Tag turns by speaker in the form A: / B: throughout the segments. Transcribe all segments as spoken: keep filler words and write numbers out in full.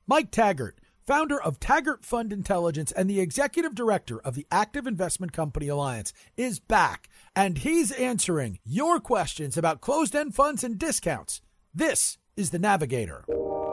A: Mike Taggart, founder of Taggart Fund Intelligence and the executive director of the Active Investment Company Alliance, is back, and he's answering your questions about closed-end funds and discounts. This is The Navigator.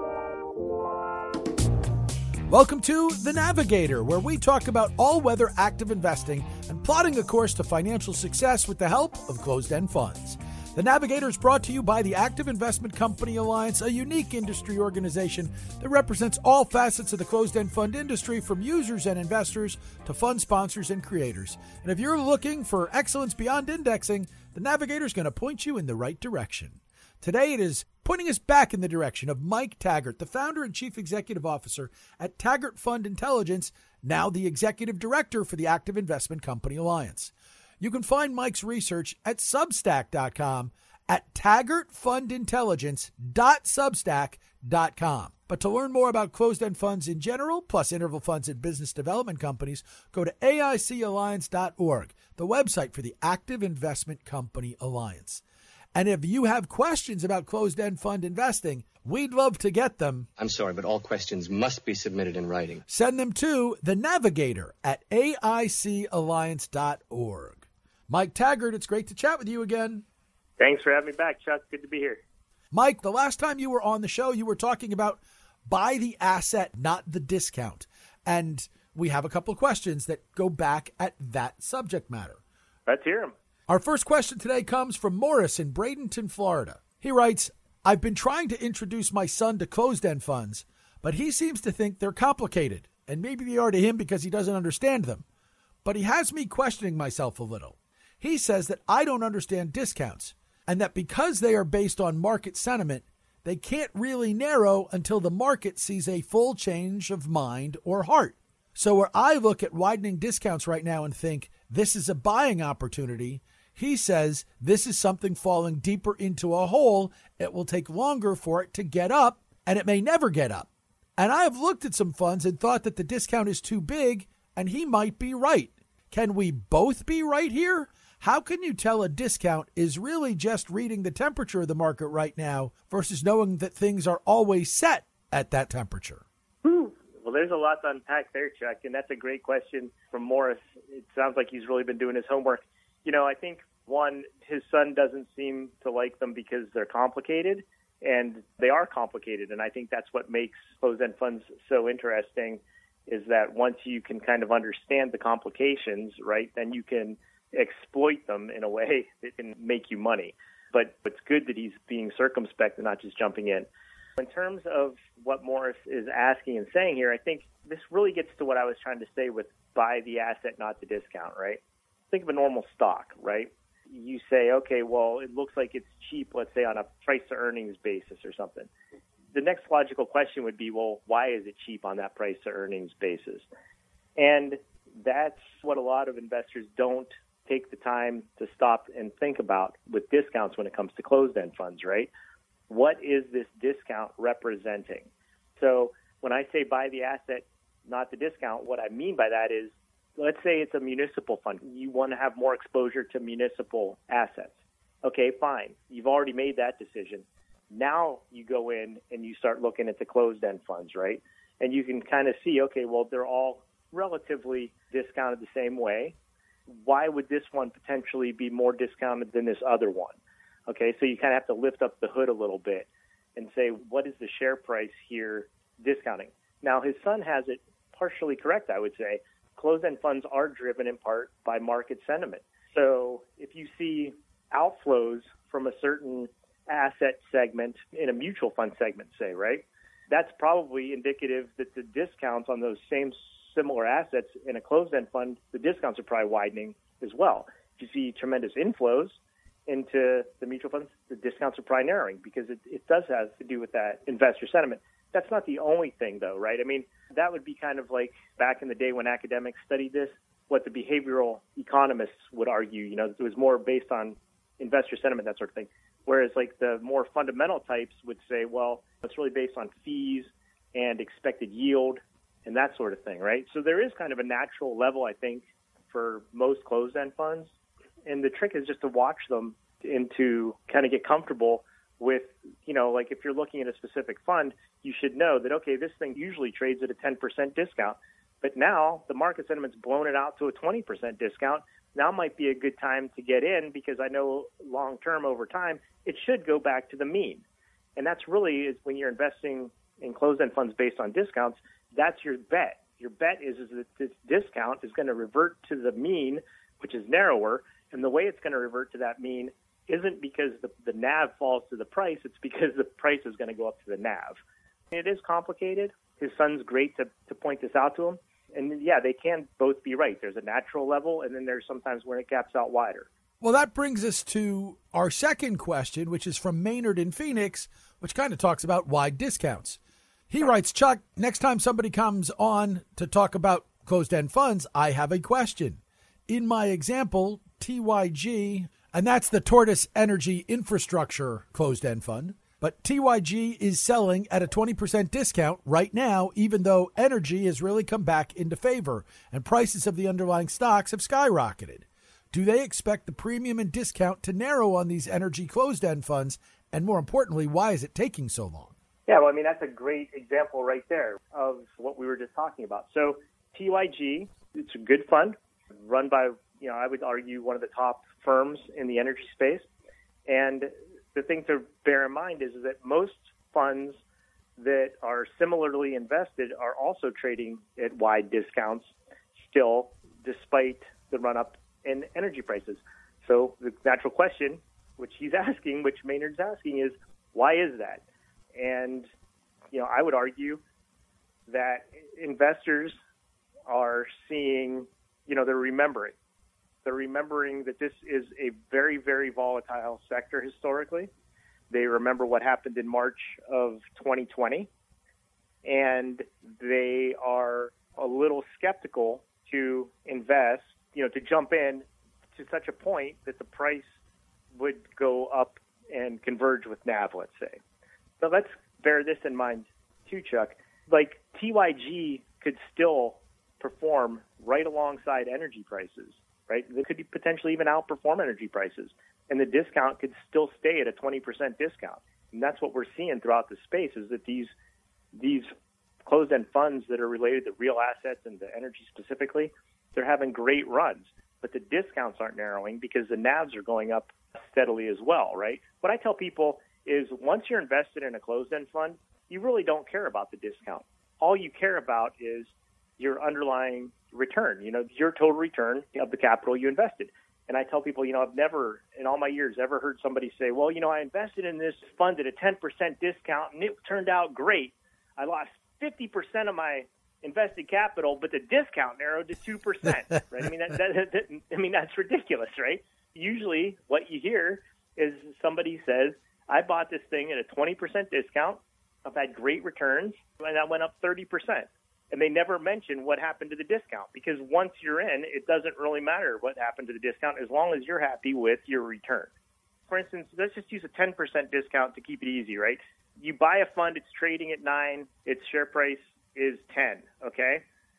A: Welcome to The Navigator, where we talk about all-weather active investing and plotting a course to financial success with the help of closed-end funds. The Navigator is brought to you by the Active Investment Company Alliance, a unique industry organization that represents all facets of the closed-end fund industry, from users and investors to fund sponsors and creators. And if you're looking for excellence beyond indexing, the Navigator is going to point you in the right direction. Today it is pointing us back in the direction of Mike Taggart, the founder and chief executive officer at Taggart Fund Intelligence, now the executive director for the Active Investment Company Alliance. You can find Mike's research at substack dot com at taggart fund intelligence dot substack dot com. But to learn more about closed-end funds in general, plus interval funds and business development companies, go to A I C alliance dot org, the website for the Active Investment Company Alliance. And if you have questions about closed-end fund investing, we'd love to get them.
B: I'm sorry, but all questions must be submitted in writing.
A: Send them to the Navigator at A I C alliance dot org. Mike Taggart, it's great to chat with you again.
C: Thanks for having me back, Chuck. Good to be here.
A: Mike, the last time you were on the show, you were talking about buy the asset, not the discount. And we have a couple of questions that go back at that subject matter.
C: Let's hear them.
A: Our first question today comes from Morris in Bradenton, Florida. He writes, I've been trying to introduce my son to closed-end funds, but he seems to think they're complicated, and maybe they are to him because he doesn't understand them. But he has me questioning myself a little. He says that I don't understand discounts, and that because they are based on market sentiment, they can't really narrow until the market sees a full change of mind or heart. So where I look at widening discounts right now and think this is a buying opportunity, he says this is something falling deeper into a hole. It will take longer for it to get up, and it may never get up. And I have looked at some funds and thought that the discount is too big, and he might be right. Can we both be right here? How can you tell a discount is really just reading the temperature of the market right now versus knowing that things are always set at that temperature?
C: Whew. Well, there's a lot to unpack there, Chuck, and that's a great question from Morris. It sounds like he's really been doing his homework. You know, I think, one, his son doesn't seem to like them because they're complicated, and they are complicated, and I think that's what makes closed-end funds so interesting, is that once you can kind of understand the complications, right, then you can exploit them in a way that can make you money. But it's good that he's being circumspect and not just jumping in. In terms of what Morris is asking and saying here, I think this really gets to what I was trying to say with buy the asset, not the discount, right? Think of a normal stock, right? You say, okay, well, it looks like it's cheap, let's say on a price to earnings basis or something. The next logical question would be, well, why is it cheap on that price to earnings basis? And that's what a lot of investors don't take the time to stop and think about with discounts when it comes to closed-end funds, right? What is this discount representing? So when I say buy the asset, not the discount, what I mean by that is, let's say it's a municipal fund. You want to have more exposure to municipal assets. Okay, fine. You've already made that decision. Now you go in and you start looking at the closed-end funds, right? And you can kind of see, okay, well, they're all relatively discounted the same way. Why would this one potentially be more discounted than this other one? Okay, so you kind of have to lift up the hood a little bit and say, what is the share price here discounting? Now, his son has it partially correct, I would say. Closed-end funds are driven in part by market sentiment. So if you see outflows from a certain asset segment in a mutual fund segment, say, right, that's probably indicative that the discounts on those same similar assets in a closed-end fund, the discounts are probably widening as well. If you see tremendous inflows into the mutual funds, the discounts are probably narrowing because it, it does have to do with that investor sentiment. That's not the only thing, though, right? I mean, that would be kind of like back in the day when academics studied this, what the behavioral economists would argue. You know, it was more based on investor sentiment, that sort of thing. Whereas, like, the more fundamental types would say, well, it's really based on fees and expected yield and that sort of thing, right? So there is kind of a natural level, I think, for most closed-end funds. And the trick is just to watch them and to kind of get comfortable with, you know, like if you're looking at a specific fund, you should know that, okay, this thing usually trades at a ten percent discount. But now the market sentiment's blown it out to a twenty percent discount. Now might be a good time to get in because I know long term over time, it should go back to the mean. And that's really is when you're investing in closed-end funds based on discounts, that's your bet. Your bet is, is that this discount is going to revert to the mean, which is narrower. And the way it's going to revert to that mean isn't because the, the N A V falls to the price. It's because the price is going to go up to the N A V. It is complicated. His son's great to, to point this out to him. And, yeah, they can both be right. There's a natural level, and then there's sometimes where it gaps out wider.
A: Well, that brings us to our second question, which is from Maynard in Phoenix, which kind of talks about wide discounts. He writes, Chuck, next time somebody comes on to talk about closed-end funds, I have a question. In my example, T Y G, and that's the Tortoise Energy Infrastructure closed-end fund, but T Y G is selling at a twenty percent discount right now, even though energy has really come back into favor and prices of the underlying stocks have skyrocketed. Do they expect the premium and discount to narrow on these energy closed-end funds? And more importantly, why is it taking so long?
C: Yeah, well, I mean, that's a great example right there of what we were just talking about. So T Y G, it's a good fund run by, you know, I would argue one of the top firms in the energy space. And the thing to bear in mind is that most funds that are similarly invested are also trading at wide discounts still, despite the run-up in energy prices. So the natural question, which he's asking, which Maynard's asking, is why is that? And, you know, I would argue that investors are seeing, you know, they're remembering. They're remembering that this is a very, very volatile sector historically. They remember what happened in March of twenty twenty, and they are a little skeptical to invest, you know, to jump in to such a point that the price would go up and converge with N A V, let's say. But let's bear this in mind too, Chuck. Like T Y G could still perform right alongside energy prices, right? They could potentially even outperform energy prices. And the discount could still stay at a twenty percent discount. And that's what we're seeing throughout the space is that these these closed-end funds that are related to real assets and to energy specifically, they're having great runs. But the discounts aren't narrowing because the N A Vs are going up steadily as well, right? What I tell people is once you're invested in a closed-end fund, you really don't care about the discount. All you care about is your underlying return, you know, your total return of the capital you invested. And I tell people, you know, I've never in all my years ever heard somebody say, well, you know, I invested in this fund at a ten percent discount and it turned out great. I lost fifty percent of my invested capital, but the discount narrowed to two percent, right? I mean, that, that, that, I mean, that's ridiculous, right? Usually what you hear is somebody says, I bought this thing at a twenty percent discount. I've had great returns, and I went up thirty percent. And they never mention what happened to the discount because once you're in, it doesn't really matter what happened to the discount as long as you're happy with your return. For instance, let's just use a ten percent discount to keep it easy, right? You buy a fund, it's trading at nine, its share price is ten, okay?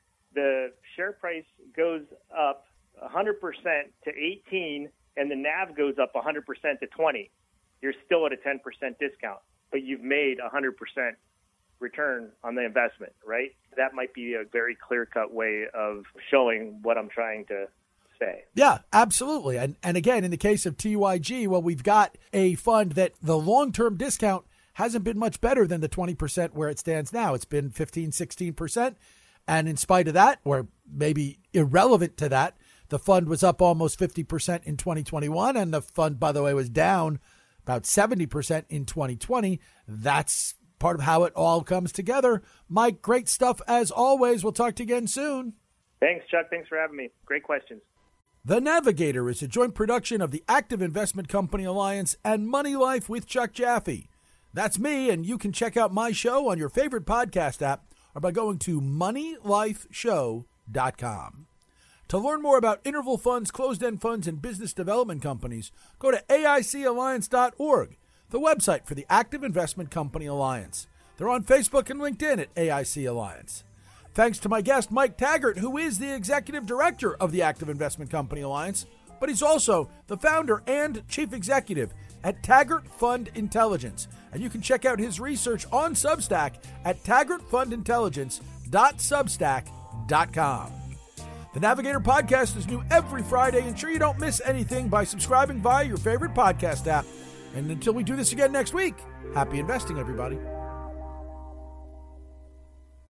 C: The share price goes up one hundred percent to eighteen, and the N A V goes up one hundred percent to twenty. You're still at a ten percent discount, but you've made one hundred percent return on the investment, right? That might be a very clear-cut way of showing what I'm trying to say.
A: Yeah, absolutely. And and again, in the case of T Y G, well, we've got a fund that the long-term discount hasn't been much better than the twenty percent where it stands now. It's been fifteen, sixteen percent. And in spite of that, or maybe irrelevant to that, the fund was up almost fifty percent in twenty twenty-one. And the fund, by the way, was down about seventy percent in twenty twenty. That's part of how it all comes together. Mike, great stuff as always. We'll talk to you again soon.
C: Thanks, Chuck. Thanks for having me. Great questions.
A: The Navigator is a joint production of the Active Investment Company Alliance and Money Life with Chuck Jaffe. That's me, and you can check out my show on your favorite podcast app or by going to money life show dot com. To learn more about interval funds, closed-end funds, and business development companies, go to A I C alliance dot org, the website for the Active Investment Company Alliance. They're on Facebook and LinkedIn at A I C Alliance. Thanks to my guest, Mike Taggart, who is the Executive Director of the Active Investment Company Alliance, but he's also the founder and Chief Executive at Taggart Fund Intelligence. And you can check out his research on Substack at taggart fund intelligence dot substack dot com. The Navigator Podcast is new every Friday. Ensure you don't miss anything by subscribing via your favorite podcast app. And until we do this again next week, happy investing, everybody.